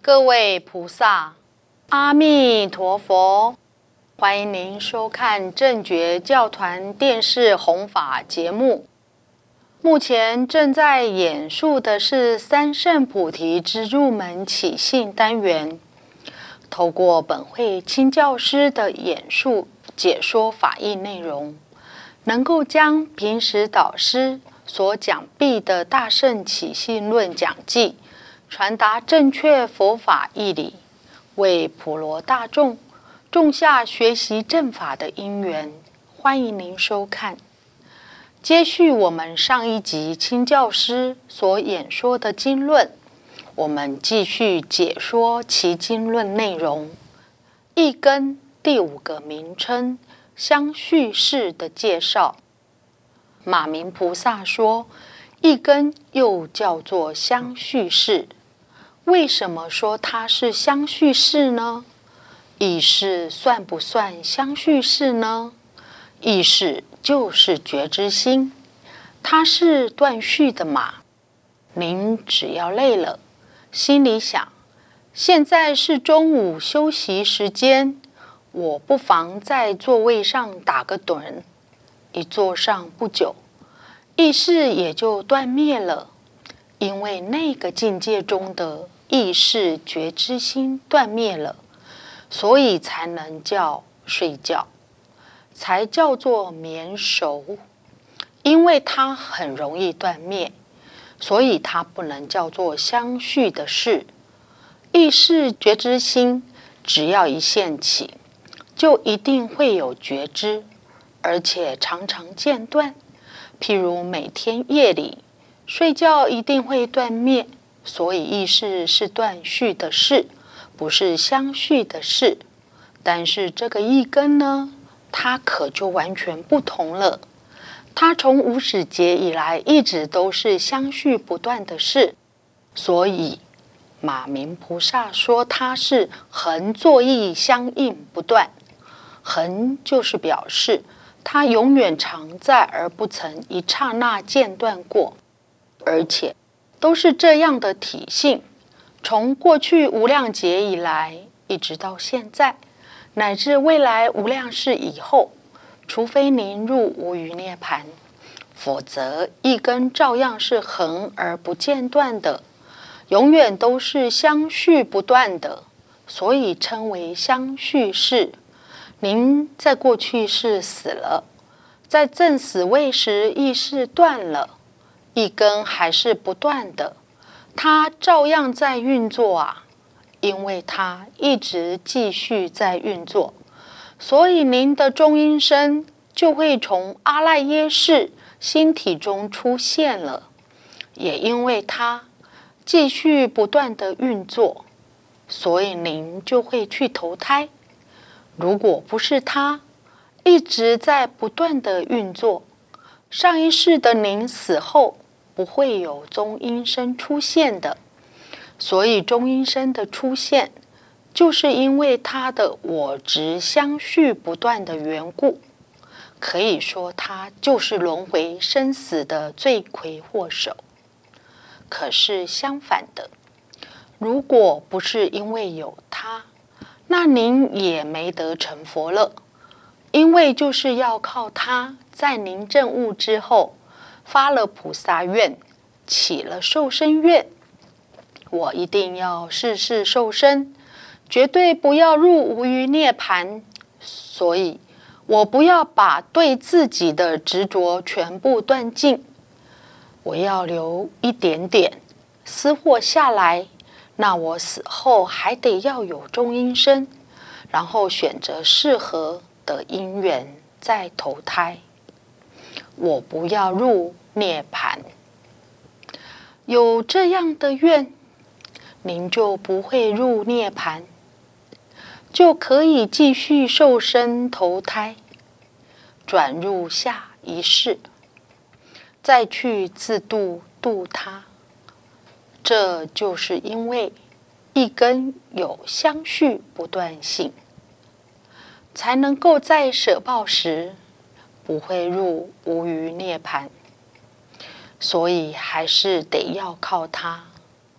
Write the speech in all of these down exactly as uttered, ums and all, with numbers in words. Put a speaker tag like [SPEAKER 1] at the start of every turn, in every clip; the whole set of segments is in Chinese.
[SPEAKER 1] 各位菩萨，阿弥陀佛！欢迎您收看正觉教团电视弘法节目。目前正在演述的是三圣菩提之入门起信单元，透过本会亲教师的演述解说法义内容，能够将平时导师所讲毕的大圣起信论讲记传达正确佛法义理，为普罗大众种下学习正法的因缘。欢迎您收看。接续我们上一集亲教师所演说的经论，我们继续解说其经论内容。一根第五个名称相续事的介绍。马明菩萨说，一根又叫做相续事。为什么说它是相续事呢？意识算不算相续事呢？意识就是觉知心，它是断续的嘛。您只要累了，心里想，现在是中午休息时间，我不妨在座位上打个盹。一坐上不久，意识也就断灭了，因为那个境界中的意识觉知心断灭了，所以才能叫睡觉，才叫做眠熟。因为它很容易断灭，所以它不能叫做相续的事。意识觉知心只要一现起，就一定会有觉知，而且常常间断。譬如每天夜里睡觉一定会断灭，所以意识是断续的事，不是相续的事。但是这个一根呢，它可就完全不同了。它从无始劫以来一直都是相续不断的事，所以马明菩萨说它是恒作意相应不断。恒就是表示它永远常在而不曾一刹那间断过，而且都是这样的体性，从过去无量劫以来一直到现在，乃至未来无量世以后，除非您入无余涅槃，否则一根照样是恒而不间断的，永远都是相续不断的，所以称为相续事。您在过去世死了，在正死位时意识断了，一根还是不断的，它照样在运作啊，因为它一直继续在运作，所以您的中阴身就会从阿赖耶识心体中出现了。也因为它继续不断的运作，所以您就会去投胎。如果不是它一直在不断的运作，上一世的您死后不会有中阴身出现的。所以中阴身的出现，就是因为它的我执相续不断的缘故。可以说它就是轮回生死的罪魁祸首。可是相反的，如果不是因为有它，那您也没得成佛了。因为就是要靠它，在您证悟之后，发了菩萨愿，起了受生愿，我一定要世世受生，绝对不要入无余涅槃。所以我不要把对自己的执着全部断尽，我要留一点点私货下来，那我死后还得要有中阴身，然后选择适合的因缘再投胎。我不要入涅槃。有这样的愿，您就不会入涅槃，就可以继续受生投胎，转入下一世，再去自度度他。这就是因为一根有相续不断性，才能够在舍报时不会入无余涅槃。所以还是得要靠它。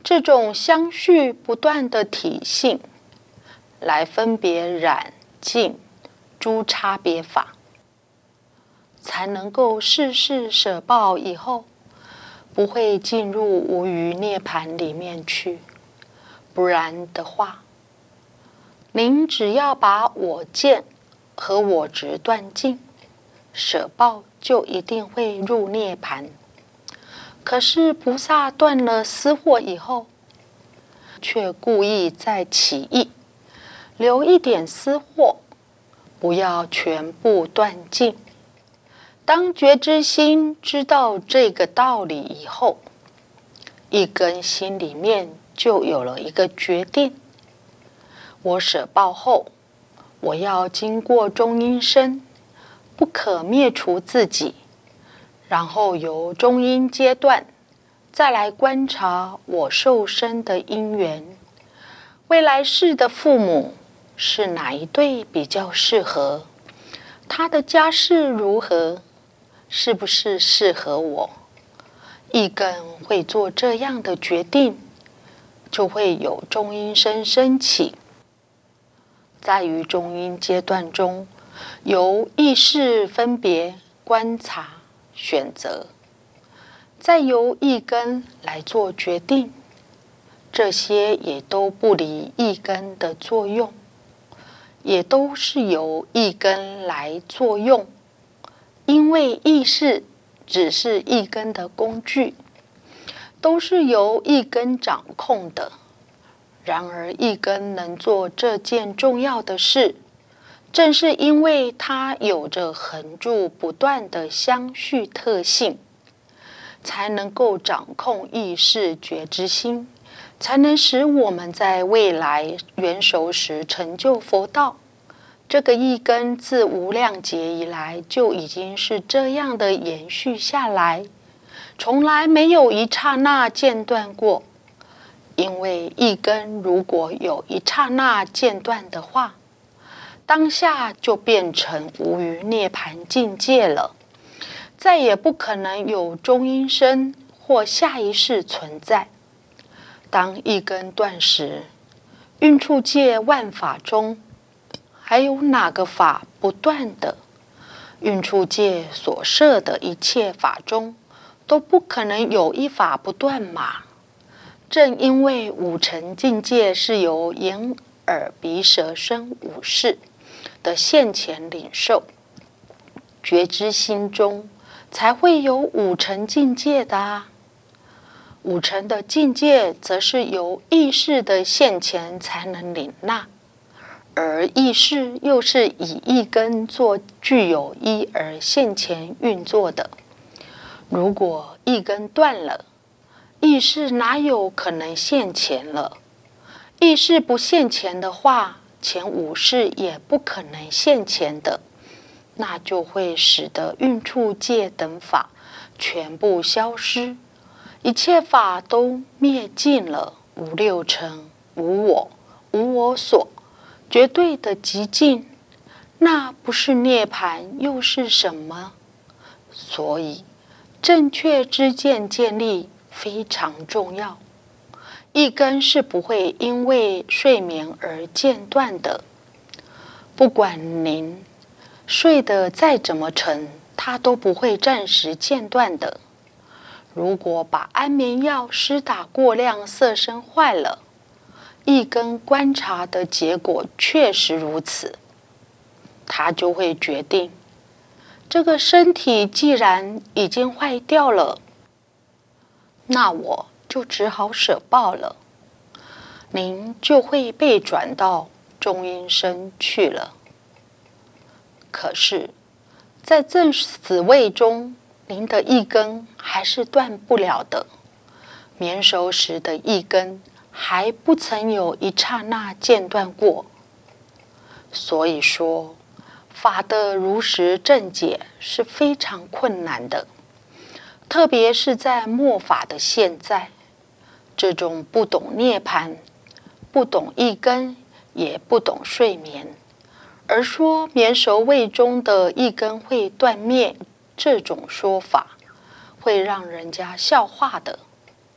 [SPEAKER 1] 这种相续不断的体性，来分别染净诸差别法，才能够事事舍报以后，不会进入无余涅盘里面去。不然的话，您只要把我见和我执断尽，舍报就一定会入涅盘。可是菩萨断了私货以后，却故意再起意，留一点私货，不要全部断尽。当觉知心知道这个道理以后，一根心里面就有了一个决定：我舍报后，我要经过中阴身，不可灭除自己，然后由中阴阶段再来观察我受生的因缘，未来世的父母是哪一对比较适合，他的家世如何，是不是适合我。一根会做这样的决定，就会有中阴身升起。在于中阴阶段中，由意识分别观察选择，再由一根来做决定，这些也都不离一根的作用，也都是由一根来作用。因为意识只是一根的工具，都是由一根掌控的。然而一根能做这件重要的事，正是因为它有着恒住不断的相续特性，才能够掌控意识觉知心，才能使我们在未来元熟时成就佛道。这个一根自无量劫以来就已经是这样的延续下来，从来没有一刹那间断过。因为一根如果有一刹那间断的话，当下就变成无余涅盘境界了，再也不可能有中阴身或下一世存在。当一根断时，运处界万法中，还有哪个法不断的？运处界所设的一切法中，都不可能有一法不断嘛。正因为五尘境界是由眼、耳、鼻、舌、身五识的现前领受，觉知心中才会有五尘境界的啊。五尘的境界则是由意识的现前才能领纳，而意识又是以一根做具有一而现前运作的。如果一根断了，意识哪有可能现前了？意识不现前的话，前五识也不可能现前的，那就会使得运处界等法全部消失，一切法都灭尽了，无六尘，无我，无我所，绝对的极尽。那不是涅盘又是什么？所以正确知见建立非常重要，一根是不会因为睡眠而间断的。不管您睡得再怎么沉，它都不会暂时间断的。如果把安眠药施打过量，色身坏了，一根观察的结果确实如此，它就会决定，这个身体既然已经坏掉了，那我就只好舍报了，您就会被转到中阴身去了。可是，在正死位中，您的一根还是断不了的，眠熟时的一根还不曾有一刹那间断过。所以说，法的如实正解是非常困难的。特别是在末法的现在，这种不懂涅槃、不懂一根，也不懂睡眠，而说眠熟位中的一根会断灭，这种说法会让人家笑话的。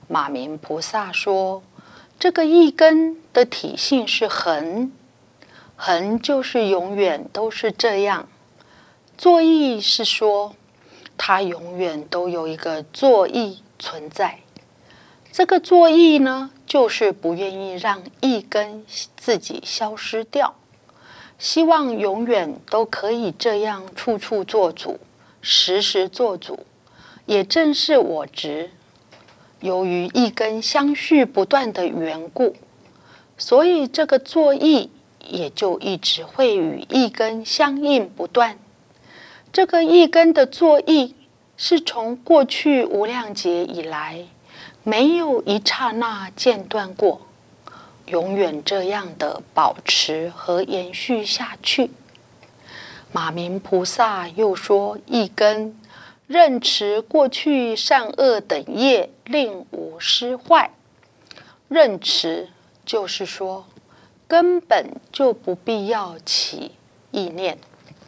[SPEAKER 1] 马明菩萨说，这个一根的体性是恒，恒就是永远都是这样。作意是说，它永远都有一个作意存在。这个作意呢，就是不愿意让一根自己消失掉，希望永远都可以这样处处做主，时时做主。也正是我执，由于一根相续不断的缘故，所以这个作意也就一直会与一根相应不断。这个一根的作意是从过去无量劫以来没有一刹那间断过，永远这样的保持和延续下去。马明菩萨又说，一根任持过去善恶等业，令无失坏。任持就是说，根本就不必要起意念，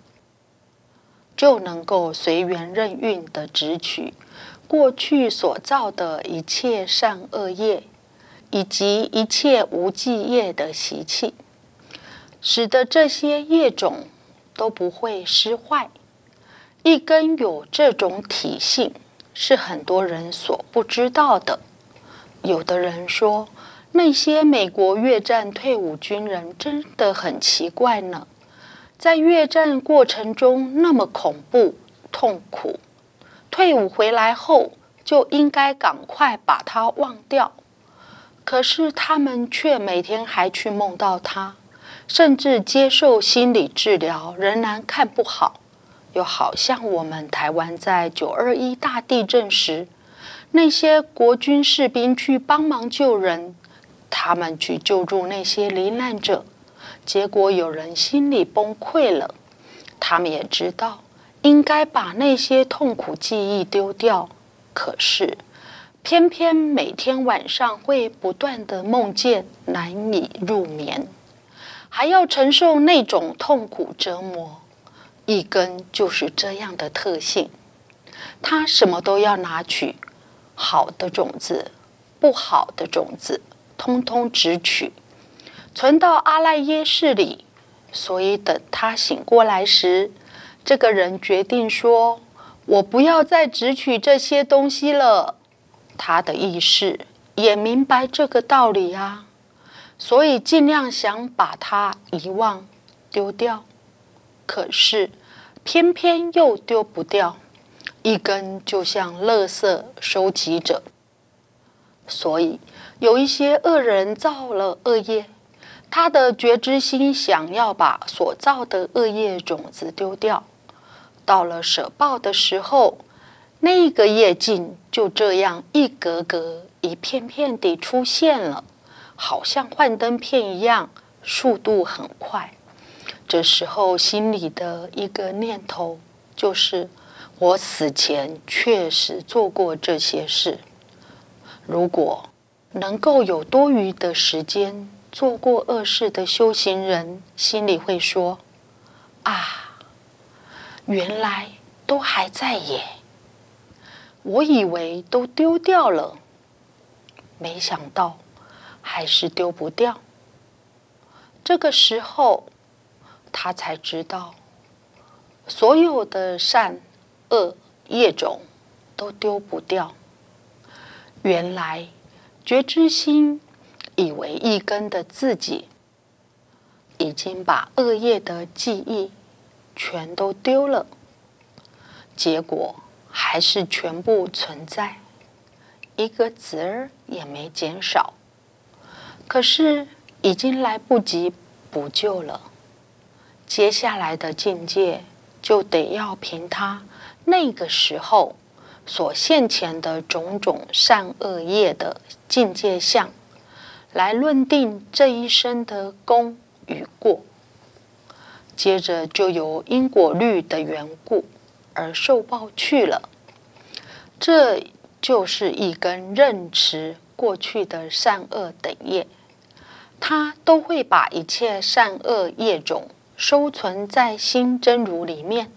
[SPEAKER 1] 就能够随缘任运的执取过去所造的一切善恶业，以及一切无记业的习气，使得这些业种都不会失坏。一根有这种体性，是很多人所不知道的。有的人说，那些美国越战退伍军人真的很奇怪呢，在越战过程中那么恐怖痛苦，退伍回来后就应该赶快把它忘掉，可是他们却每天还去梦到它，甚至接受心理治疗仍然看不好。又好像我们台湾在九二一大地震时，那些国军士兵去帮忙救人，他们去救助那些罹难者，结果有人心里崩溃了。他们也知道应该把那些痛苦记忆丢掉，可是偏偏每天晚上会不断的梦见，难以入眠，还要承受那种痛苦折磨。一根就是这样的特性，他什么都要拿取，好的种子、不好的种子，通通直取，存到阿赖耶识里。所以等他醒过来时，这个人决定说，我不要再直取这些东西了。他的意识也明白这个道理啊，所以尽量想把它遗忘丢掉，可是偏偏又丢不掉。一根就像垃圾收集者，所以有一些恶人造了恶业，他的觉知心想要把所造的恶业种子丢掉，到了舍报的时候，那个业境就这样一格格一片片地出现了，好像幻灯片一样，速度很快。这时候心里的一个念头就是，我死前确实做过这些事，如果能够有多余的时间做过恶事的修行人，心里会说，啊，原来都还在耶，我以为都丢掉了，没想到还是丢不掉。这个时候他才知道，所有的善恶业种都丢不掉。原来觉知心以为一根的自己已经把恶业的记忆全都丢了，结果还是全部存在，一个子儿也没减少。可是已经来不及补救了，接下来的境界就得要凭他那个时候所现前的种种善恶业的境界相，来论定这一生的功与过。接着就由因果律的缘故而受报去了。这就是一根任持过去的善恶等业，它都会把一切善恶业种收存在心真如里面，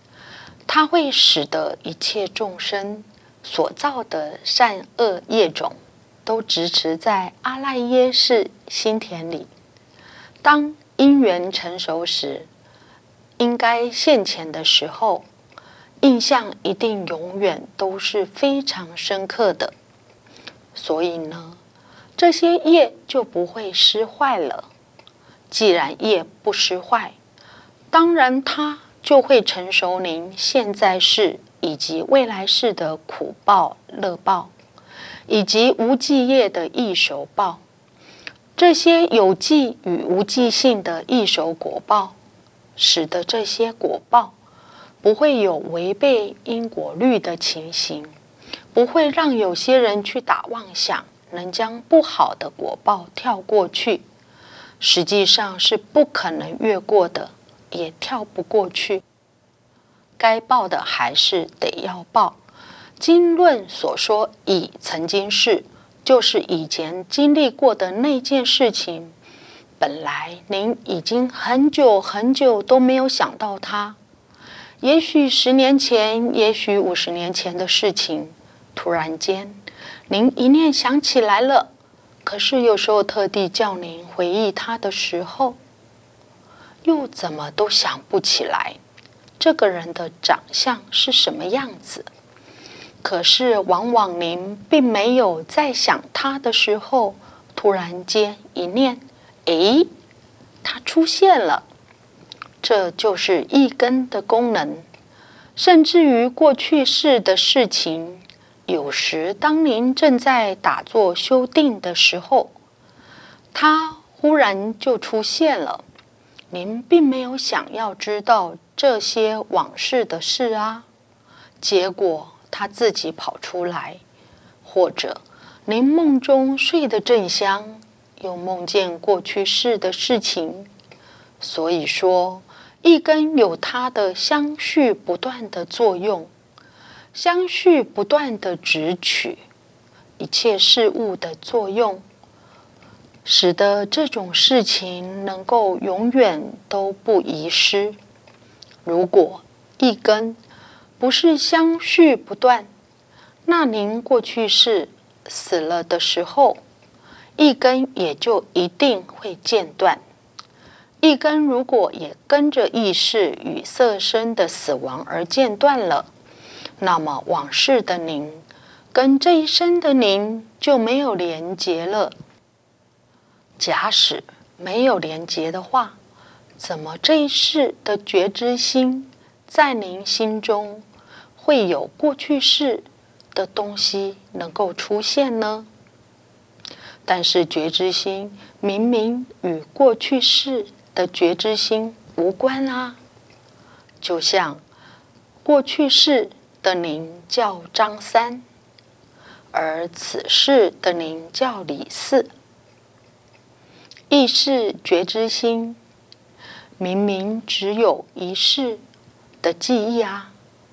[SPEAKER 1] 它会使得一切众生所造的善恶业种都植持在阿赖耶识心田里。当因缘成熟时，应该现前的时候，印象一定永远都是非常深刻的。所以呢，这些业就不会失坏了。既然业不失坏，当然它就会成熟您现在世以及未来世的苦报、乐报，以及无记业的异熟报。这些有记与无记性的异熟果报，使得这些果报不会有违背因果律的情形，不会让有些人去打妄想，能将不好的果报跳过去，实际上是不可能越过的，也跳不过去。该报的还是得要报。经论所说已曾经是，就是以前经历过的那件事情，本来您已经很久很久都没有想到它，也许十年前，也许五十年前的事情，突然间您一念想起来了。可是有时候特地叫您回忆它的时候，又怎么都想不起来这个人的长相是什么样子。可是往往您并没有在想他的时候，突然间一念，诶，他出现了。这就是意根的功能。甚至于过去世的事情，有时当您正在打坐修定的时候，它忽然就出现了。您并没有想要知道这些往事的事啊，结果他自己跑出来。或者您梦中睡得正香，又梦见过去世的事情。所以说意根有它的相续不断的作用，相续不断的直取一切事物的作用，使得这种事情能够永远都不遗失。如果意根不是相续不断，那您过去世死了的时候，意根也就一定会间断。意根如果也跟着意识与色身的死亡而间断了，那么往事的您跟这一生的您就没有连结了。假使没有连结的话，怎么这一世的觉知心在您心中会有过去世的东西能够出现呢？但是觉知心明明与过去世的觉知心无关啊。就像过去世的您叫张三，而此世的您叫李四。意识觉知心明明只有一世的记忆啊，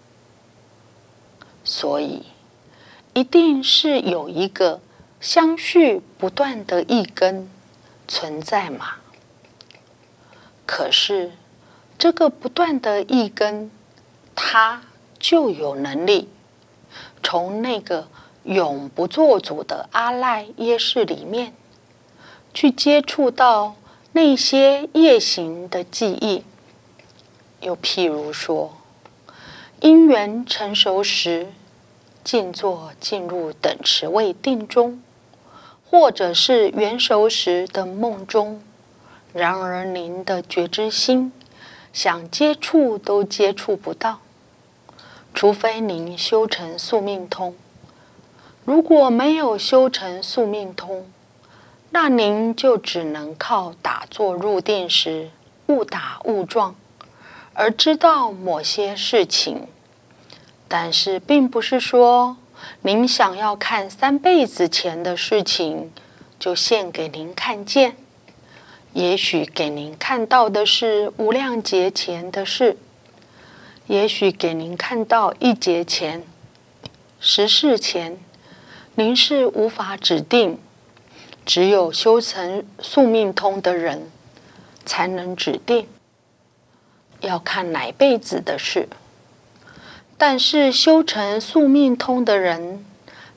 [SPEAKER 1] 所以一定是有一个相续不断的意根存在嘛。可是这个不断的意根，它就有能力从那个永不做主的阿赖耶识里面去接触到那些业行的记忆。又譬如说，因缘成熟时，静坐进入等持位定中，或者是缘熟时的梦中，然而您的觉知心想接触都接触不到，除非您修成宿命通。如果没有修成宿命通，那您就只能靠打坐入定时误打误撞而知道某些事情。但是并不是说您想要看三辈子前的事情就现给您看见，也许给您看到的是无量劫前的事，也许给您看到一劫前、十世前，您是无法指定。只有修成宿命通的人才能指定要看哪辈子的事。但是修成宿命通的人，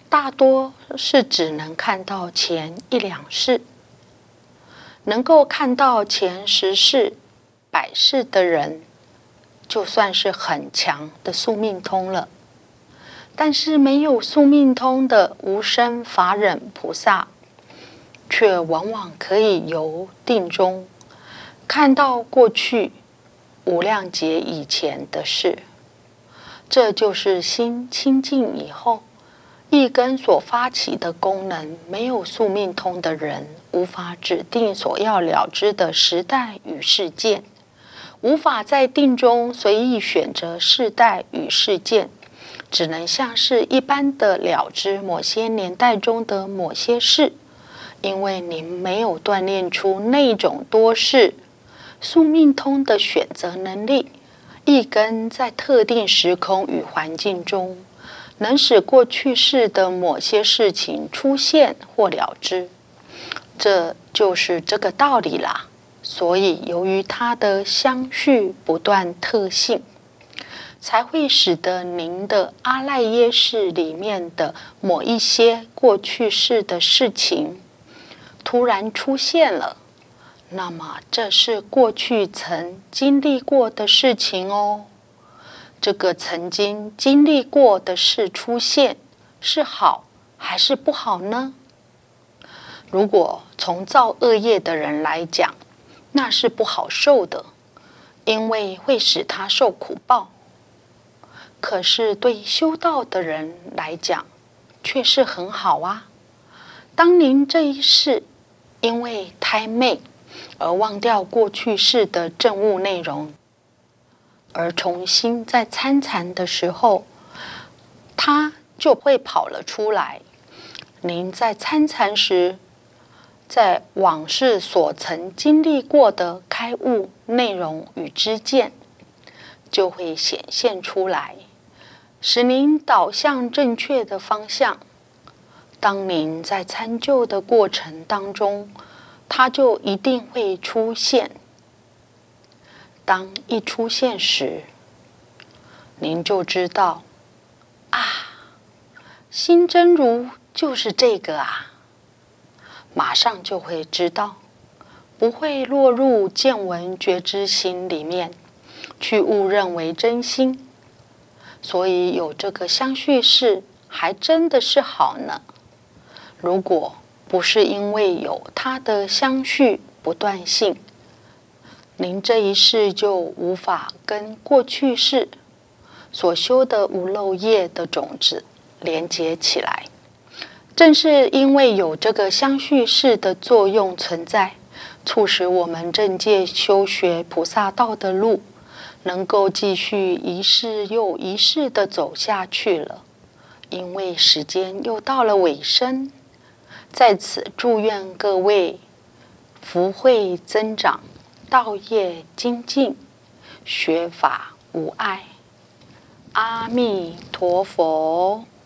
[SPEAKER 1] 大多是只能看到前一两世。能够看到前十世、百世的人，就算是很强的宿命通了。但是没有宿命通的无生法忍菩萨，却往往可以由定中看到过去无量劫以前的事。这就是心清净以后，一根所发起的功能，没有宿命通的人，无法指定所要了知的时代与事件，无法在定中随意选择世代与事件，只能像是一般的了知某些年代中的某些事。因为您没有锻炼出那种多事宿命通的选择能力，一根在特定时空与环境中能使过去世的某些事情出现或了知，这就是这个道理啦。所以由于它的相续不断特性，才会使得您的阿赖耶识里面的某一些过去世的事情突然出现了。那么这是过去曾经历过的事情哦。这个曾经经历过的事出现，是好还是不好呢？如果从造恶业的人来讲，那是不好受的，因为会使他受苦报。可是对修道的人来讲，却是很好啊。当您这一世因为胎昧而忘掉过去世的证悟内容，而重新在参禅的时候，它就会跑了出来。您在参禅时，在往事所曾经历过的开悟内容与知见，就会显现出来，使您导向正确的方向。当您在参究的过程当中，它就一定会出现。当一出现时，您就知道，啊，心真如就是这个啊，马上就会知道，不会落入见闻觉知心里面，去误认为真心。所以有这个相续识，还真的是好呢。如果不是因为有它的相续不断性，您这一世就无法跟过去世所修的无漏业的种子连接起来。正是因为有这个相续识的作用存在，促使我们正界修学菩萨道的路，能够继续一世又一世的走下去了。因为时间又到了尾声，在此祝愿各位福慧增长，道业精进，学法无碍。阿弥陀佛。